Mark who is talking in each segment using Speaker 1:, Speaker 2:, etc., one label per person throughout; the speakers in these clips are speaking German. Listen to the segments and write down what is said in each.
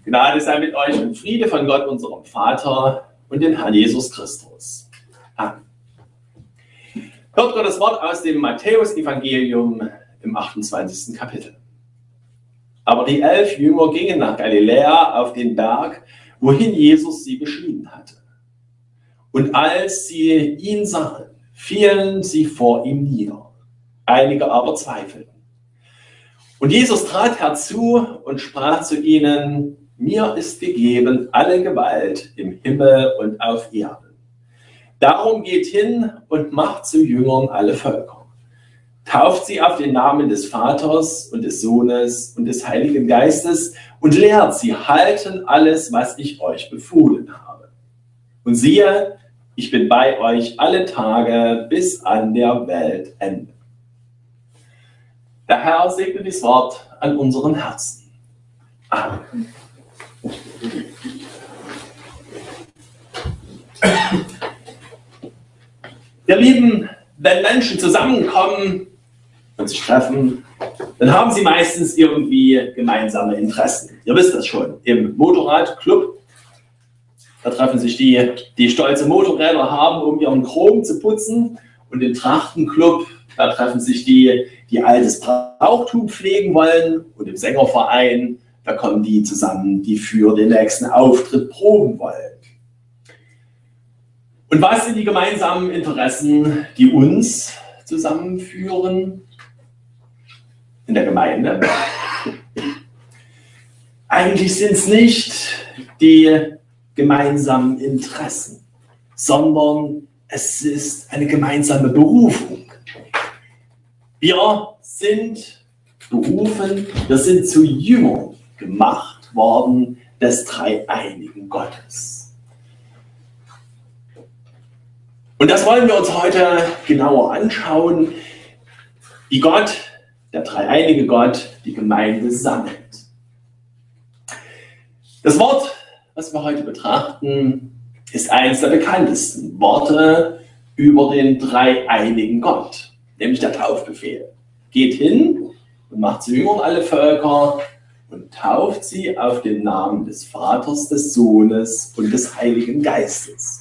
Speaker 1: Gnade sei mit euch und Friede von Gott, unserem Vater und dem Herrn Jesus Christus. Amen. Hört Gottes Wort aus dem Matthäus-Evangelium im 28. Kapitel. Aber die 11 Jünger gingen nach Galiläa auf den Berg, wohin Jesus sie beschieden hatte. Und als sie ihn sahen, fielen sie vor ihm nieder. Einige aber zweifelten. Und Jesus trat herzu und sprach zu ihnen: Mir ist gegeben alle Gewalt im Himmel und auf Erden. Darum geht hin und macht zu Jüngern alle Völker. Tauft sie auf den Namen des Vaters und des Sohnes und des Heiligen Geistes und lehrt sie halten alles, was ich euch befohlen habe. Und siehe, ich bin bei euch alle Tage bis an der Weltende. Der Herr segne das Wort an unseren Herzen. Amen. Ihr Lieben, wenn Menschen zusammenkommen und sich treffen, dann haben sie meistens irgendwie gemeinsame Interessen. Ihr wisst das schon. Im Motorradclub, da treffen sich die stolze Motorräder haben, um ihren Chrom zu putzen. Und im Trachtenclub, da treffen sich die altes Brauchtum pflegen wollen. Und im Sängerverein, da kommen die zusammen, die für den nächsten Auftritt proben wollen. Und was sind die gemeinsamen Interessen, die uns zusammenführen in der Gemeinde? Eigentlich sind es nicht die gemeinsamen Interessen, sondern es ist eine gemeinsame Berufung. Wir sind berufen, wir sind zu Jüngern gemacht worden des dreieinigen Gottes. Und das wollen wir uns heute genauer anschauen, wie Gott, der dreieinige Gott, die Gemeinde sammelt. Das Wort, was wir heute betrachten, ist eines der bekanntesten Worte über den dreieinigen Gott, nämlich der Taufbefehl. Geht hin und macht zu Jüngern alle Völker und tauft sie auf den Namen des Vaters, des Sohnes und des Heiligen Geistes.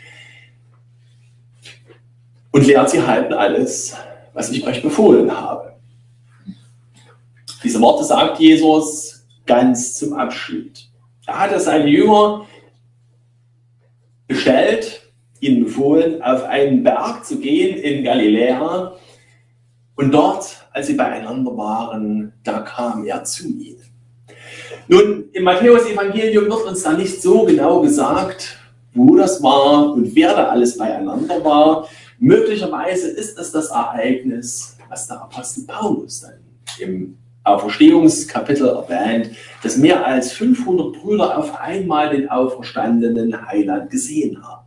Speaker 1: Und lehrt sie halten alles, was ich euch befohlen habe. Diese Worte sagt Jesus ganz zum Abschied. Er hat seine Jünger bestellt, ihnen befohlen, auf einen Berg zu gehen in Galiläa. Und dort, als sie beieinander waren, da kam er zu ihnen. Nun, im Matthäus-Evangelium wird uns da nicht so genau gesagt, wo das war und wer da alles beieinander war. Möglicherweise ist es das Ereignis, was der Apostel Paulus dann im Auferstehungskapitel erwähnt, dass mehr als 500 Brüder auf einmal den auferstandenen Heiland gesehen haben.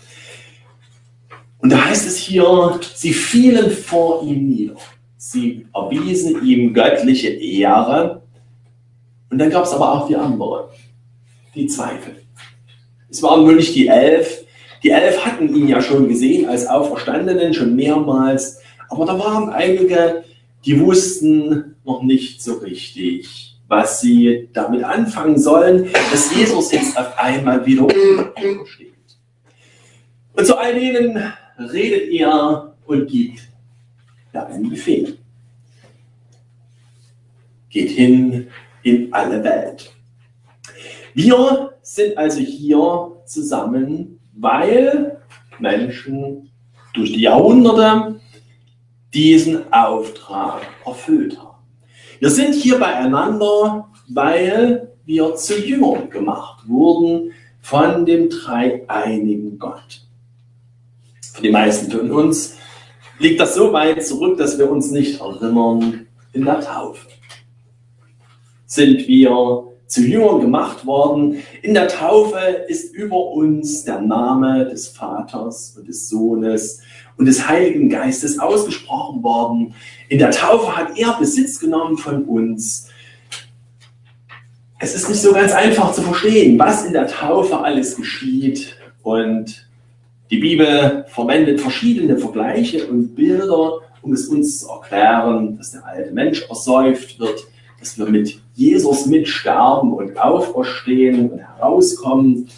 Speaker 1: Und da heißt es hier, sie fielen vor ihm nieder. Sie erwiesen ihm göttliche Ehre. Und dann gab es aber auch die anderen, die Zweifel. Es waren wohl nicht die 11. Die 11 hatten ihn ja schon gesehen als Auferstandenen, schon mehrmals. Aber da waren einige, die wussten noch nicht so richtig, was sie damit anfangen sollen, dass Jesus jetzt auf einmal wieder steht. Und zu all denen redet er und gibt einen Befehl. Geht hin in alle Welt. Wir sind also hier zusammen, weil Menschen durch die Jahrhunderte diesen Auftrag erfüllt haben. Wir sind hier beieinander, weil wir zu Jüngern gemacht wurden von dem dreieinigen Gott. Für die meisten von uns liegt das so weit zurück, dass wir uns nicht erinnern. In der Taufe sind wir zu Jüngern gemacht worden. In der Taufe ist über uns der Name des Vaters und des Sohnes und des Heiligen Geistes ausgesprochen worden. In der Taufe hat er Besitz genommen von uns. Es ist nicht so ganz einfach zu verstehen, was in der Taufe alles geschieht. Und die Bibel verwendet verschiedene Vergleiche und Bilder, um es uns zu erklären, dass der alte Mensch ersäuft wird, dass wir mit Jesus mitsterben und auferstehen und herauskommen.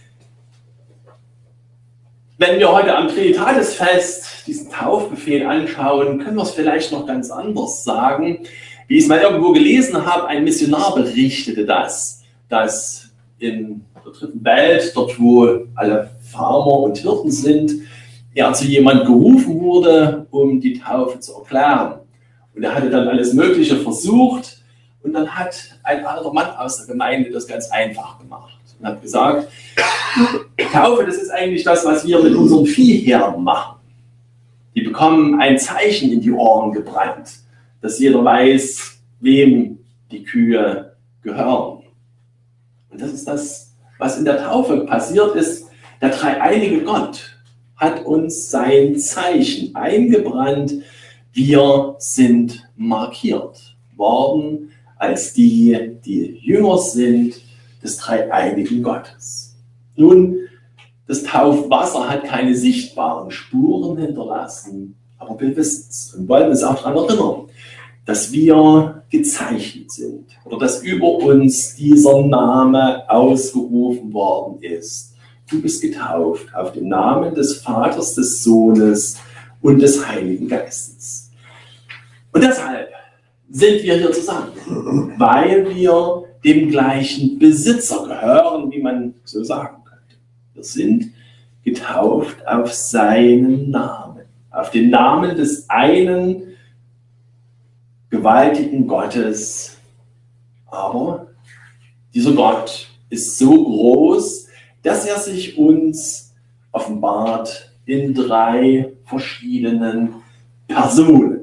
Speaker 1: Wenn wir heute am Trinitatisfest diesen Taufbefehl anschauen, können wir es vielleicht noch ganz anders sagen. Wie ich es mal irgendwo gelesen habe, ein Missionar berichtete das, dass in der dritten Welt, dort wo alle Farmer und Hirten sind, er zu jemand gerufen wurde, um die Taufe zu erklären. Und er hatte dann alles Mögliche versucht und dann hat ein alter Mann aus der Gemeinde das ganz einfach gemacht und hat gesagt, Taufe, das ist eigentlich das, was wir mit unseren Viehherden machen. Die bekommen ein Zeichen in die Ohren gebrannt, dass jeder weiß, wem die Kühe gehören. Und das ist das, was in der Taufe passiert ist. Der dreieinige Gott hat uns sein Zeichen eingebrannt. Wir sind markiert worden als die, die Jünger sind des dreieinigen Gottes. Nun, das Taufwasser hat keine sichtbaren Spuren hinterlassen, aber wir wissen es und wollen uns auch daran erinnern, dass wir gezeichnet sind oder dass über uns dieser Name ausgerufen worden ist. Du bist getauft auf den Namen des Vaters, des Sohnes und des Heiligen Geistes. Und deshalb sind wir hier zusammen, weil wir dem gleichen Besitzer gehören, wie man so sagen könnte. Wir sind getauft auf seinen Namen, auf den Namen des einen gewaltigen Gottes. Aber dieser Gott ist so groß, dass er sich uns offenbart in drei verschiedenen Personen.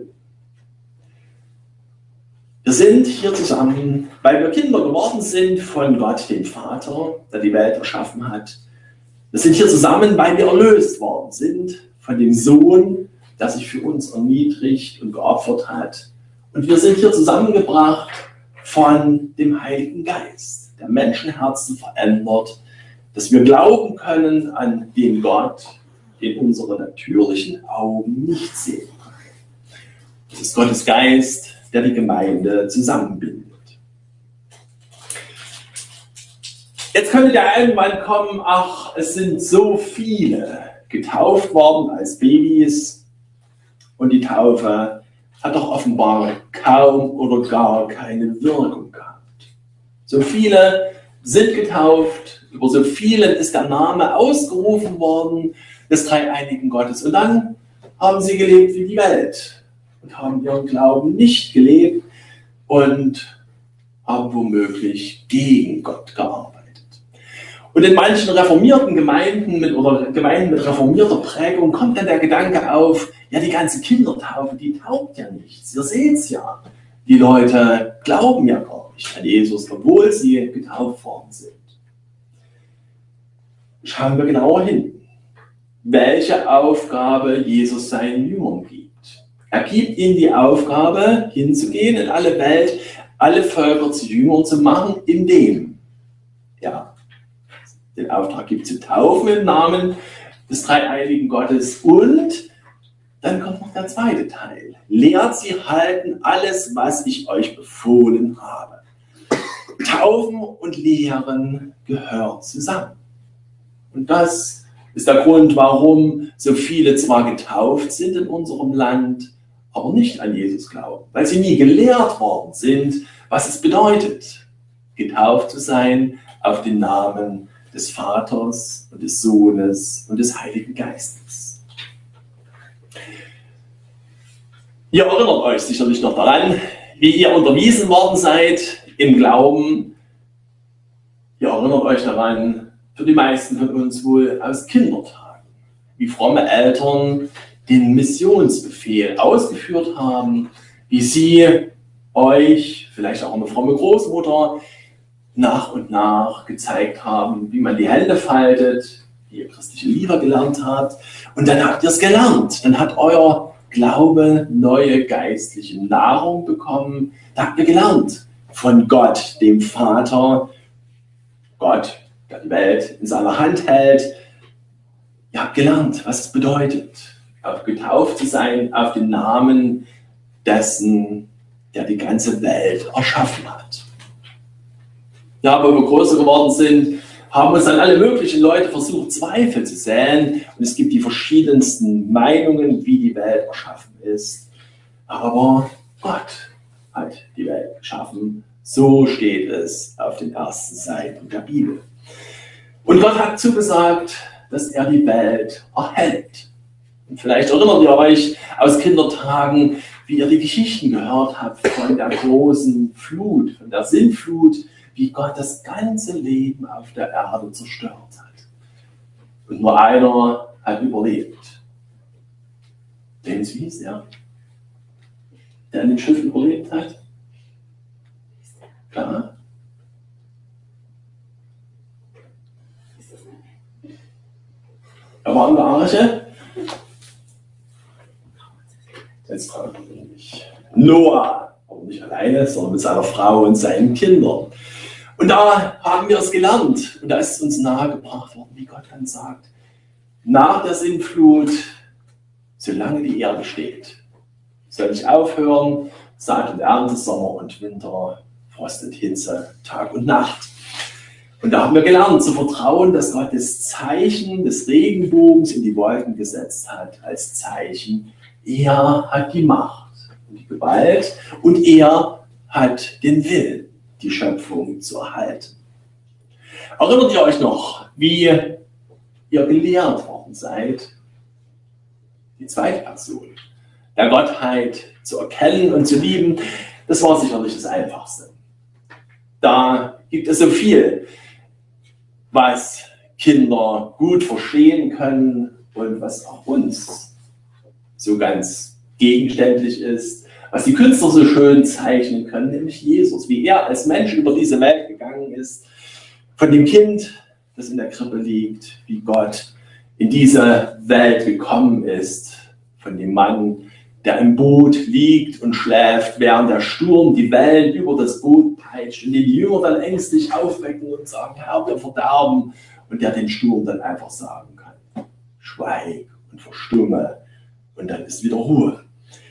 Speaker 1: Wir sind hier zusammen, weil wir Kinder geworden sind von Gott, dem Vater, der die Welt erschaffen hat. Wir sind hier zusammen, weil wir erlöst worden sind von dem Sohn, der sich für uns erniedrigt und geopfert hat. Und wir sind hier zusammengebracht von dem Heiligen Geist, der Menschenherzen verändert, dass wir glauben können an den Gott, den unsere natürlichen Augen nicht sehen können. Das ist Gottes Geist, der die Gemeinde zusammenbindet. Jetzt könnte der Einwand kommen, ach, es sind so viele getauft worden als Babys und die Taufe hat doch offenbar kaum oder gar keine Wirkung gehabt. So viele sind getauft, über so vielen ist der Name ausgerufen worden des dreieinigen Gottes. Und dann haben sie gelebt wie die Welt und haben ihren Glauben nicht gelebt und haben womöglich gegen Gott gearbeitet. Und in manchen reformierten Gemeinden oder Gemeinden mit reformierter Prägung kommt dann der Gedanke auf, ja, die ganze Kindertaufe, die taugt ja nichts. Ihr seht es ja. Die Leute glauben ja gar nicht an Jesus, obwohl sie getauft worden sind. Schauen wir genauer hin, welche Aufgabe Jesus seinen Jüngern gibt. Er gibt ihnen die Aufgabe, hinzugehen in alle Welt, alle Völker zu Jüngern zu machen, indem er den Auftrag gibt, zu taufen im Namen des dreieinigen Gottes. Und dann kommt noch der zweite Teil. Lehrt sie halten alles, was ich euch befohlen habe. Taufen und Lehren gehören zusammen. Und das ist der Grund, warum so viele zwar getauft sind in unserem Land, aber nicht an Jesus glauben. Weil sie nie gelehrt worden sind, was es bedeutet, getauft zu sein auf den Namen des Vaters und des Sohnes und des Heiligen Geistes. Ihr erinnert euch sicherlich noch daran, wie ihr unterwiesen worden seid im Glauben. Ihr erinnert euch daran, für die meisten von uns wohl aus Kindertagen, wie fromme Eltern den Missionsbefehl ausgeführt haben, wie sie euch, vielleicht auch eine fromme Großmutter, nach und nach gezeigt haben, wie man die Hände faltet, wie ihr christliche Lieder gelernt habt. Und dann habt ihr es gelernt. Dann hat euer Glaube neue geistliche Nahrung bekommen. Da habt ihr gelernt von Gott, dem Vater, Gott, der die Welt in seiner Hand hält. Ihr habt gelernt, was es bedeutet, getauft zu sein auf den Namen dessen, der die ganze Welt erschaffen hat. Ja, wo wir größer geworden sind, haben uns dann alle möglichen Leute versucht, Zweifel zu säen. Und es gibt die verschiedensten Meinungen, wie die Welt erschaffen ist. Aber Gott hat die Welt geschaffen. So steht es auf den ersten Seiten der Bibel. Und Gott hat zugesagt, dass er die Welt erhält. Und vielleicht erinnert ihr euch aus Kindertagen, wie ihr die Geschichten gehört habt von der großen Flut, von der Sintflut, wie Gott das ganze Leben auf der Erde zerstört hat. Und nur einer hat überlebt. James, wie hieß er? Der in dem Schiff überlebt hat? Ja. Er war in der Arche. Jetzt fragen wir mich. Noah, aber nicht alleine, sondern mit seiner Frau und seinen Kindern. Und da haben wir es gelernt. Und da ist es uns nahegebracht worden, wie Gott dann sagt, nach der Sintflut, solange die Erde steht, soll ich aufhören, Saat und Ernte, Sommer und Winter, Frost und Hitze, Tag und Nacht. Und da haben wir gelernt zu vertrauen, dass Gott das Zeichen des Regenbogens in die Wolken gesetzt hat, als Zeichen, er hat die Macht und die Gewalt und er hat den Willen, die Schöpfung zu erhalten. Erinnert ihr euch noch, wie ihr gelehrt worden seid? Die zweite Person der Gottheit zu erkennen und zu lieben, das war sicherlich das Einfachste. Da gibt es so viel, was Kinder gut verstehen können und was auch uns so ganz gegenständlich ist, was die Künstler so schön zeichnen können, nämlich Jesus, wie er als Mensch über diese Welt gegangen ist, von dem Kind, das in der Krippe liegt, wie Gott in diese Welt gekommen ist, von dem Mann, der im Boot liegt und schläft, während der Sturm die Wellen über das Boot peitscht und den die Jünger dann ängstlich aufwecken und sagen, Herr, wir verderben, und der den Sturm dann einfach sagen kann, schweig und verstumme, und dann ist wieder Ruhe.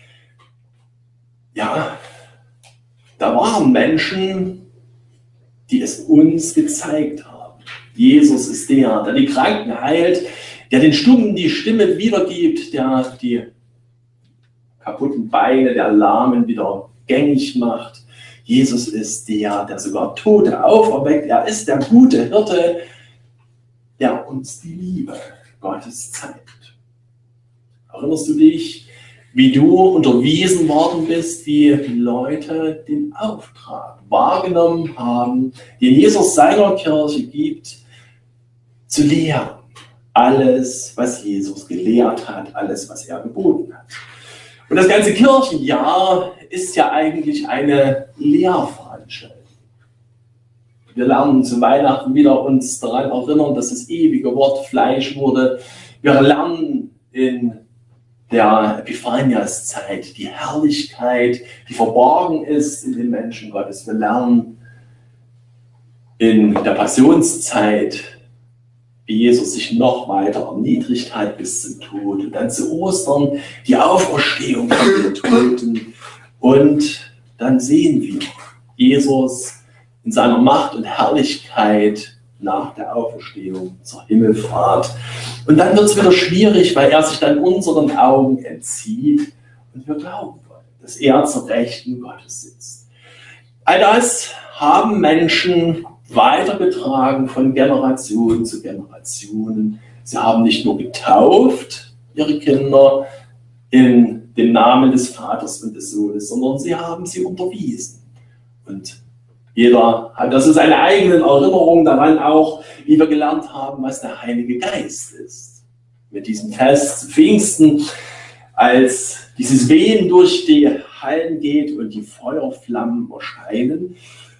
Speaker 1: Ja, da waren Menschen, die es uns gezeigt haben. Jesus ist der die Kranken heilt, der den Stummen die Stimme wiedergibt, der die kaputten Beine der Lahmen wieder gängig macht. Jesus ist der sogar Tote auferweckt. Er ist der gute Hirte, der uns die Liebe Gottes zeigt. Erinnerst du dich, wie du unterwiesen worden bist, wie Leute den Auftrag wahrgenommen haben, den Jesus seiner Kirche gibt, zu lehren? Alles, was Jesus gelehrt hat, alles, was er geboten hat. Und das ganze Kirchenjahr ist ja eigentlich eine Lehrveranstaltung. Wir lernen zu Weihnachten wieder uns daran erinnern, dass das ewige Wort Fleisch wurde. Wir lernen in der Epiphaniaszeit die Herrlichkeit, die verborgen ist in den Menschen Gottes. Wir lernen in der Passionszeit, wie Jesus sich noch weiter erniedrigt hat bis zum Tod. Und dann zu Ostern die Auferstehung von den Toten. Und dann sehen wir Jesus in seiner Macht und Herrlichkeit nach der Auferstehung zur Himmelfahrt. Und dann wird es wieder schwierig, weil er sich dann unseren Augen entzieht und wir glauben wollen, dass er zur Rechten Gottes sitzt. All das haben Menschen weitergetragen von Generation zu Generationen. Sie haben nicht nur getauft, ihre Kinder, in den Namen des Vaters und des Sohnes, sondern sie haben sie unterwiesen. Und jeder hat also seine eigenen Erinnerungen daran auch, wie wir gelernt haben, was der Heilige Geist ist. Mit diesem Fest zu Pfingsten, als dieses Wehen durch die Hallen geht und die Feuerflammen erscheinen.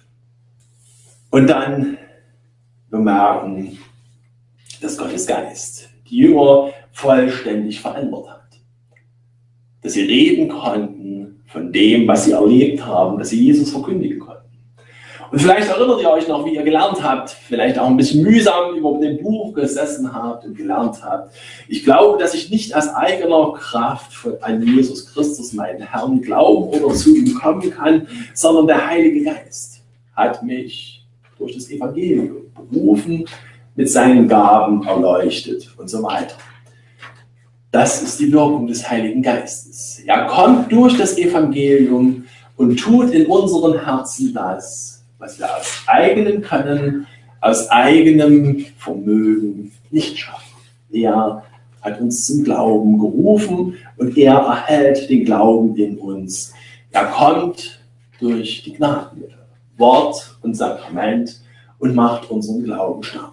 Speaker 1: Und dann bemerken, dass Gottes Geist die Jünger vollständig verändert hat. Dass sie reden konnten von dem, was sie erlebt haben, dass sie Jesus verkündigen konnten. Und vielleicht erinnert ihr euch noch, wie ihr gelernt habt, vielleicht auch ein bisschen mühsam über dem Buch gesessen habt und gelernt habt. Ich glaube, dass ich nicht aus eigener Kraft an Jesus Christus, meinen Herrn, glauben oder zu ihm kommen kann, sondern der Heilige Geist hat mich durch das Evangelium berufen, mit seinen Gaben erleuchtet und so weiter. Das ist die Wirkung des Heiligen Geistes. Er kommt durch das Evangelium und tut in unseren Herzen das, was wir aus eigenem Können, aus eigenem Vermögen nicht schaffen. Er hat uns zum Glauben gerufen und er erhält den Glauben in uns. Er kommt durch die Gnadenmittel, Wort und Sakrament und macht unseren Glauben stark.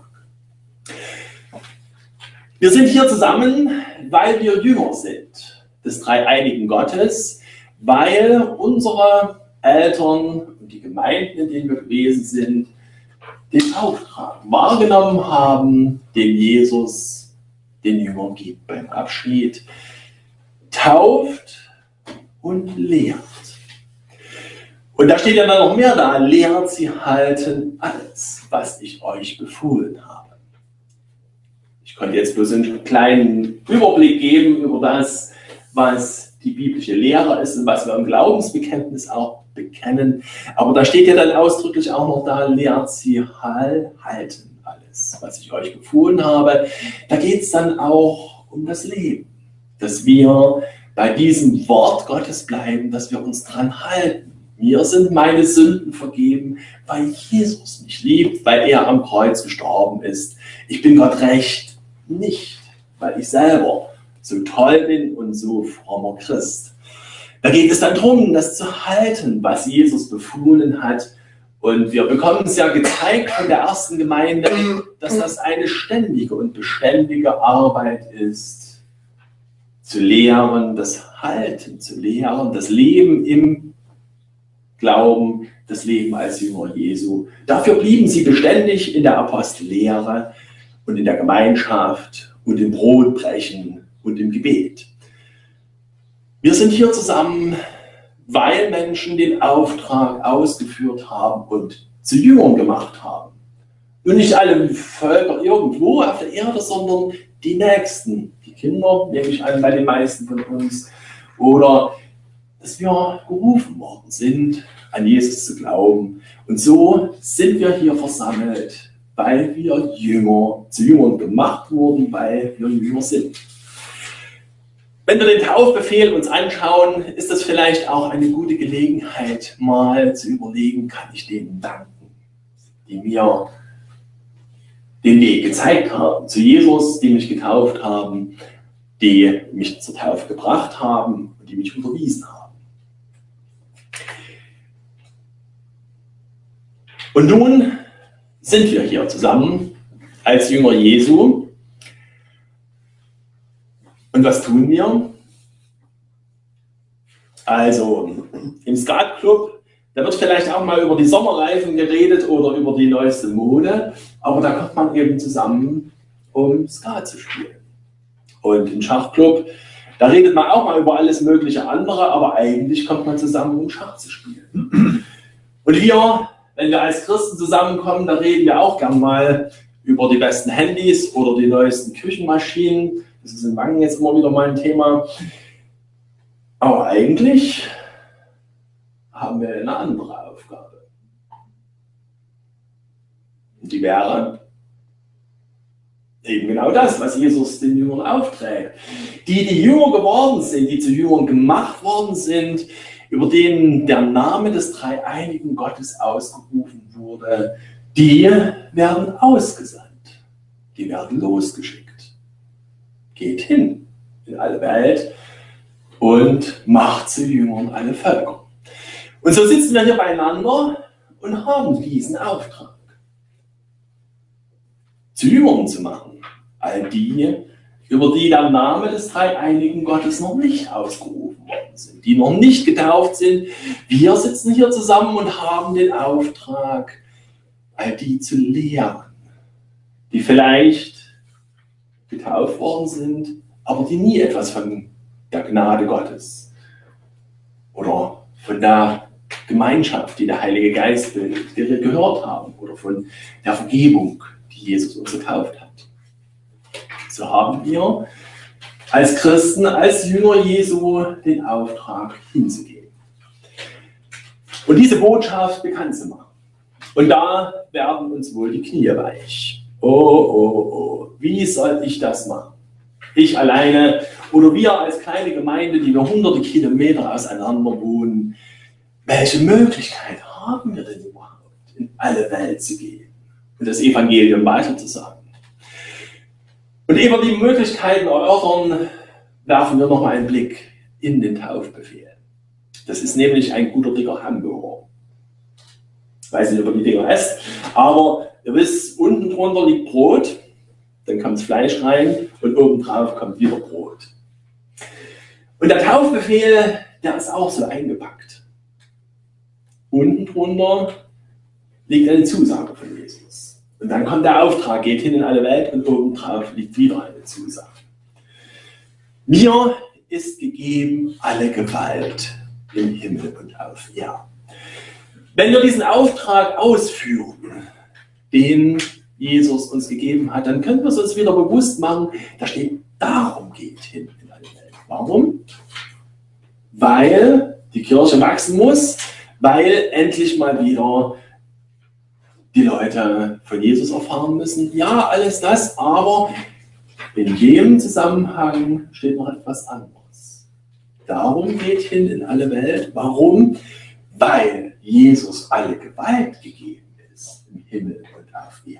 Speaker 1: Wir sind hier zusammen, weil wir Jünger sind des dreieinigen Gottes, weil unsere Eltern und die Gemeinden, in denen wir gewesen sind, den Auftrag wahrgenommen haben, den Jesus den Jüngern gibt beim Abschied, tauft und lehrt. Und da steht ja dann noch mehr da, lehrt sie halten alles, was ich euch befohlen habe. Ich konnte jetzt bloß einen kleinen Überblick geben über das, was die biblische Lehre ist und was wir im Glaubensbekenntnis auch bekennen. Aber da steht ja dann ausdrücklich auch noch da, lehrt sie halten alles, was ich euch befohlen habe. Da geht es dann auch um das Leben, dass wir bei diesem Wort Gottes bleiben, dass wir uns dran halten. Mir sind meine Sünden vergeben, weil Jesus mich liebt, weil er am Kreuz gestorben ist. Ich bin Gott recht. Nicht, weil ich selber so toll bin und so frommer Christ. Da geht es dann darum, das zu halten, was Jesus befohlen hat. Und wir bekommen es ja gezeigt von der ersten Gemeinde, dass das eine ständige und beständige Arbeit ist, zu lehren, das Halten zu lehren, das Leben im Glauben, das Leben als Jünger Jesu. Dafür blieben sie beständig in der Apostellehre und in der Gemeinschaft und im Brotbrechen und im Gebet. Wir sind hier zusammen, weil Menschen den Auftrag ausgeführt haben und zu Jüngern gemacht haben. Und nicht alle Völker irgendwo auf der Erde, sondern die Nächsten, die Kinder, nehme ich an, bei den meisten von uns. Oder dass wir gerufen worden sind, an Jesus zu glauben. Und so sind wir hier versammelt, weil wir zu Jüngern gemacht wurden, weil wir Jünger sind. Wenn wir den Taufbefehl uns anschauen, ist das vielleicht auch eine gute Gelegenheit, mal zu überlegen, kann ich denen danken, die mir den Weg gezeigt haben, zu Jesus, die mich getauft haben, die mich zur Taufe gebracht haben und die mich unterwiesen haben. Und nun sind wir hier zusammen als Jünger Jesu. Und was tun wir? Also im Skatclub, da wird vielleicht auch mal über die Sommerreifen geredet oder über die neueste Mode, aber da kommt man eben zusammen, um Skat zu spielen. Und im Schachclub, da redet man auch mal über alles mögliche andere, aber eigentlich kommt man zusammen, um Schach zu spielen. Und wir, wenn wir als Christen zusammenkommen, da reden wir auch gern mal über die besten Handys oder die neuesten Küchenmaschinen. Das ist in Wangen jetzt immer wieder mal ein Thema. Aber eigentlich haben wir eine andere Aufgabe. Und die wäre eben genau das, was Jesus den Jüngern aufträgt. Die Jünger geworden sind, die zu Jüngern gemacht worden sind, über denen der Name des dreieinigen Gottes ausgerufen wurde, die werden ausgesandt, die werden losgeschickt. Geht hin in alle Welt und macht zu Jüngern alle Völker. Und so sitzen wir hier beieinander und haben diesen Auftrag, zu Jüngern zu machen. All die, über die der Name des dreieinigen Gottes noch nicht ausgerufen worden sind, die noch nicht getauft sind. Wir sitzen hier zusammen und haben den Auftrag, all die zu lehren, die vielleicht getauft worden sind, aber die nie etwas von der Gnade Gottes oder von der Gemeinschaft, die der Heilige Geist bildet, die wir gehört haben, oder von der Vergebung, die Jesus uns gekauft hat. So haben wir als Christen, als Jünger Jesu den Auftrag hinzugehen und diese Botschaft bekannt zu machen. Und da werden uns wohl die Knie weich. Oh, wie soll ich das machen? Ich alleine oder wir als kleine Gemeinde, die wir hunderte Kilometer auseinander wohnen, welche Möglichkeit haben wir denn überhaupt, in alle Welt zu gehen und das Evangelium weiterzusagen? Und ehe wir die Möglichkeiten erörtern, werfen wir nochmal einen Blick in den Taufbefehl. Das ist nämlich ein guter dicker Hamburger. Ich weiß nicht, ob ihr die Dinger esst, aber ihr wisst, unten drunter liegt Brot, dann kommt das Fleisch rein und oben drauf kommt wieder Brot. Und der Taufbefehl, der ist auch so eingepackt. Unten drunter liegt eine Zusage von Jesus. Und dann kommt der Auftrag, geht hin in alle Welt und oben drauf liegt wieder eine Zusage. Mir ist gegeben alle Gewalt im Himmel und auf Erden. Wenn wir diesen Auftrag ausführen, den Jesus uns gegeben hat, dann können wir es uns wieder bewusst machen, da steht, darum geht hin in alle Welt. Warum? Weil die Kirche wachsen muss, weil endlich mal wieder die Leute von Jesus erfahren müssen. Ja, alles das, aber in dem Zusammenhang steht noch etwas anderes. Darum geht hin in alle Welt. Warum? Weil Jesus alle Gewalt gegeben ist im Himmel und auf Erden.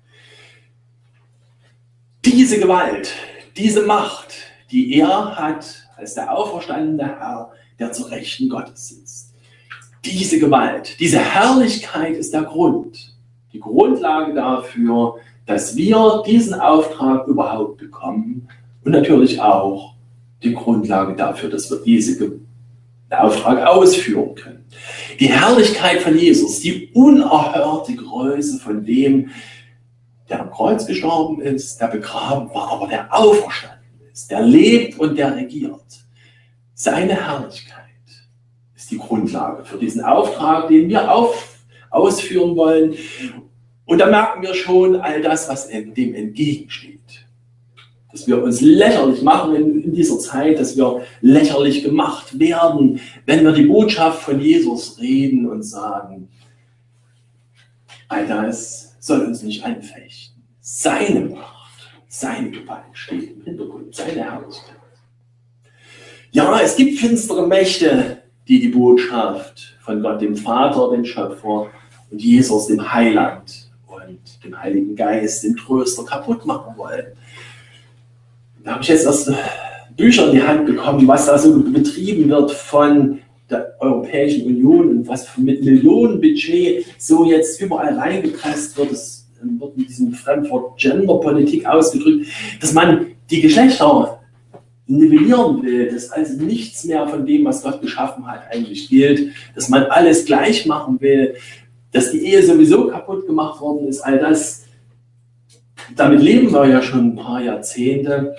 Speaker 1: Diese Gewalt, diese Macht, die er hat als der auferstandene Herr, der zur Rechten Gottes sitzt. Diese Gewalt, diese Herrlichkeit ist der Grund, die Grundlage dafür, dass wir diesen Auftrag überhaupt bekommen und natürlich auch die Grundlage dafür, dass wir diesen Auftrag ausführen können. Die Herrlichkeit von Jesus, die unerhörte Größe von dem, der am Kreuz gestorben ist, der begraben war, aber der auferstanden ist, der lebt und der regiert. Seine Herrlichkeit ist die Grundlage für diesen Auftrag, den wir ausführen wollen. Und da merken wir schon all das, was dem entgegensteht. Dass wir uns lächerlich machen in dieser Zeit, dass wir lächerlich gemacht werden, wenn wir die Botschaft von Jesus reden und sagen, all das soll uns nicht anfechten. Seine Macht, seine Gewalt steht im Hintergrund, seine Herrlichkeit. Ja, es gibt finstere Mächte, die die Botschaft von Gott, dem Vater, dem Schöpfer und Jesus, dem Heiland und dem Heiligen Geist, dem Tröster, kaputt machen wollen. Da habe ich jetzt erst Bücher in die Hand bekommen, was da so betrieben wird von der Europäischen Union und was mit Millionenbudget so jetzt überall reingepresst wird. Es wird mit diesem Fremdwort Genderpolitik ausgedrückt, dass man die Geschlechter nivellieren will, dass also nichts mehr von dem, was Gott geschaffen hat, eigentlich gilt, dass man alles gleich machen will, dass die Ehe sowieso kaputt gemacht worden ist, all das, damit leben wir ja schon ein paar Jahrzehnte.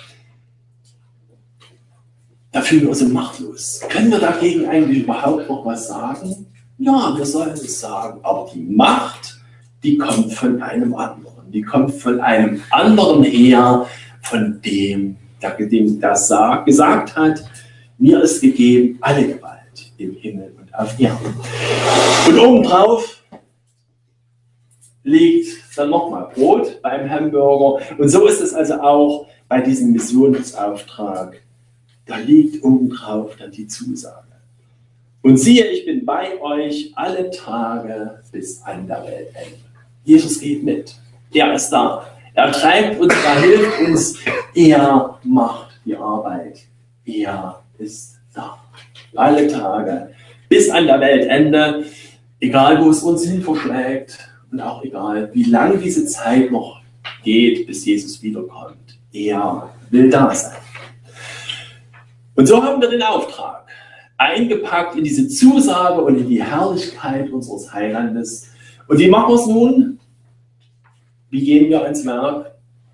Speaker 1: Da fühlen wir uns so machtlos. Können wir dagegen eigentlich überhaupt noch was sagen? Ja, wir sollen es sagen, aber die Macht, die kommt von einem anderen. Die kommt von einem anderen her, von dem das gesagt hat, mir ist gegeben alle Gewalt im Himmel und auf Erden. Und obendrauf liegt dann nochmal Brot beim Hamburger. Und so ist es also auch bei diesem Missionsauftrag. Da liegt obendrauf dann die Zusage. Und siehe, ich bin bei euch alle Tage bis an der Weltende. Jesus geht mit. Er ist da. Er treibt uns, er hilft uns, er macht die Arbeit. Er ist da. Alle Tage bis an der Weltende, egal wo es uns hin verschlägt und auch egal, wie lang diese Zeit noch geht, bis Jesus wiederkommt. Er will da sein. Und so haben wir den Auftrag eingepackt in diese Zusage und in die Herrlichkeit unseres Heilandes. Und wie machen wir es nun? Wie gehen wir ans Werk?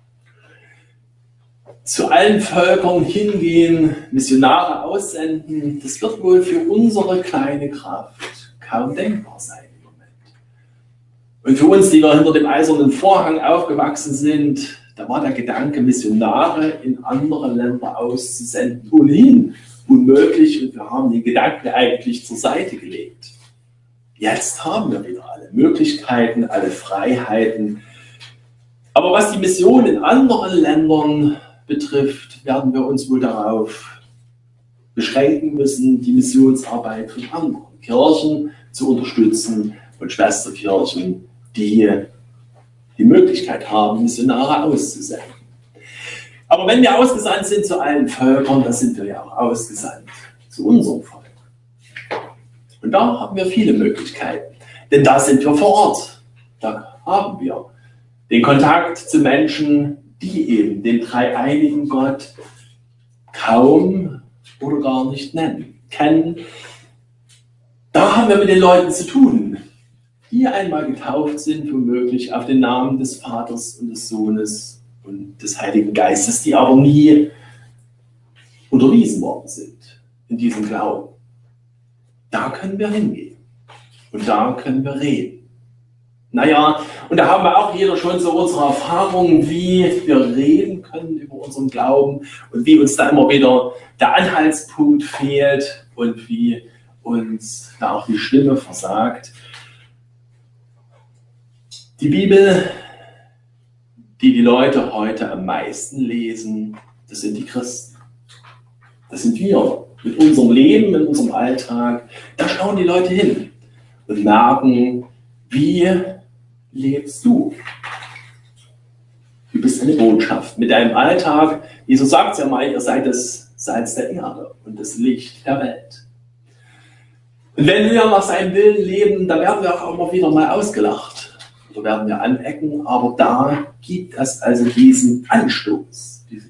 Speaker 1: Zu allen Völkern hingehen, Missionare aussenden, das wird wohl für unsere kleine Kraft kaum denkbar sein im Moment. Und für uns, die wir hinter dem eisernen Vorhang aufgewachsen sind, da war der Gedanke, Missionare in andere Länder auszusenden, ohnehin unmöglich, und wir haben den Gedanken eigentlich zur Seite gelegt. Jetzt haben wir wieder alle Möglichkeiten, alle Freiheiten. Aber was die Mission in anderen Ländern betrifft, werden wir uns wohl darauf beschränken müssen, die Missionsarbeit von anderen Kirchen zu unterstützen und Schwesterkirchen, die die Möglichkeit haben, Missionare auszusenden. Aber wenn wir ausgesandt sind zu allen Völkern, dann sind wir ja auch ausgesandt zu unserem Volk. Und da haben wir viele Möglichkeiten, denn da sind wir vor Ort. Da haben wir den Kontakt zu Menschen, die eben den dreieinigen Gott kaum oder gar nicht kennen. Da haben wir mit den Leuten zu tun, die einmal getauft sind, womöglich auf den Namen des Vaters und des Sohnes und des Heiligen Geistes, die aber nie unterwiesen worden sind in diesem Glauben. Da können wir hingehen und da können wir reden. Naja, und da haben wir auch jeder schon so unsere Erfahrungen, wie wir reden können über unseren Glauben und wie uns da immer wieder der Anhaltspunkt fehlt und wie uns da auch die Stimme versagt. Die Bibel, die Leute heute am meisten lesen, das sind die Christen. Das sind wir mit unserem Leben, in unserem Alltag. Da schauen die Leute hin und merken, wie lebst du? Du bist eine Botschaft mit deinem Alltag. Jesus sagt es ja mal, ihr seid das Salz der Erde und das Licht der Welt. Und wenn wir nach seinem Willen leben, dann werden wir auch immer wieder mal ausgelacht oder werden wir anecken, aber da gibt es also diesen Anstoß, diese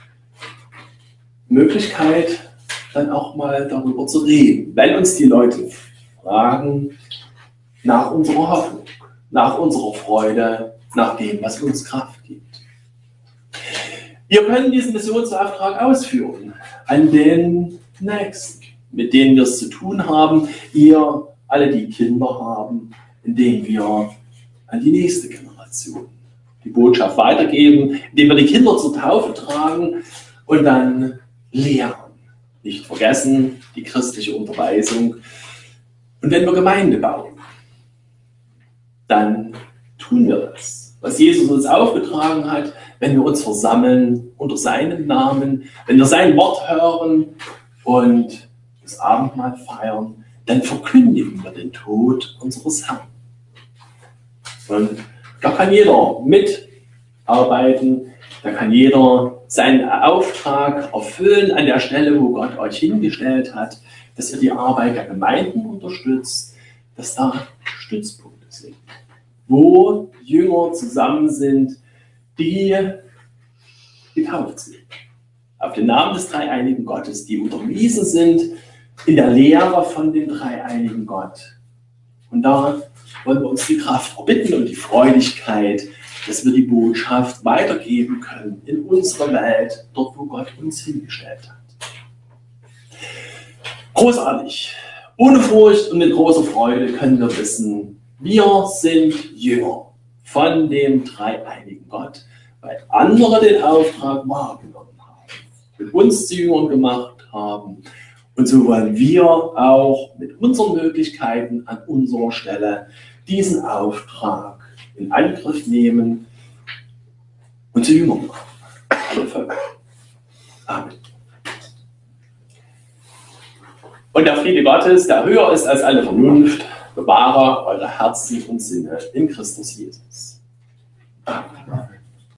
Speaker 1: Möglichkeit, dann auch mal darüber zu reden, wenn uns die Leute fragen nach unserer Hoffnung, nach unserer Freude, nach dem, was uns Kraft gibt. Wir können diesen Missionsauftrag ausführen an den Nächsten, mit denen wir es zu tun haben, ihr alle, die Kinder haben, indem wir an die nächste Generation die Botschaft weitergeben, indem wir die Kinder zur Taufe tragen und dann lehren. Nicht vergessen, die christliche Unterweisung. Und wenn wir Gemeinde bauen, dann tun wir das, was Jesus uns aufgetragen hat, wenn wir uns versammeln unter seinem Namen, wenn wir sein Wort hören und das Abendmahl feiern, dann verkündigen wir den Tod unseres Herrn. Und da kann jeder mitarbeiten, da kann jeder seinen Auftrag erfüllen an der Stelle, wo Gott euch hingestellt hat, dass ihr die Arbeit der Gemeinden unterstützt, dass da Stützpunkte sind, wo Jünger zusammen sind, die getauft sind. Auf den Namen des dreieinigen Gottes, die unterwiesen sind in der Lehre von dem dreieinigen Gott. Und da wollen wir uns die Kraft erbitten und die Freudigkeit, dass wir die Botschaft weitergeben können in unserer Welt, dort wo Gott uns hingestellt hat. Großartig. Ohne Furcht und mit großer Freude können wir wissen, wir sind Jünger von dem dreieinigen Gott, weil andere den Auftrag wahrgenommen haben, mit uns zu Jüngern gemacht haben. Und so wollen wir auch mit unseren Möglichkeiten an unserer Stelle diesen Auftrag in Angriff nehmen und zu Jüngern machen. Alle Völker. Amen. Und der Friede Gottes, der höher ist als alle Vernunft, bewahre eure Herzen und Sinne in Christus Jesus.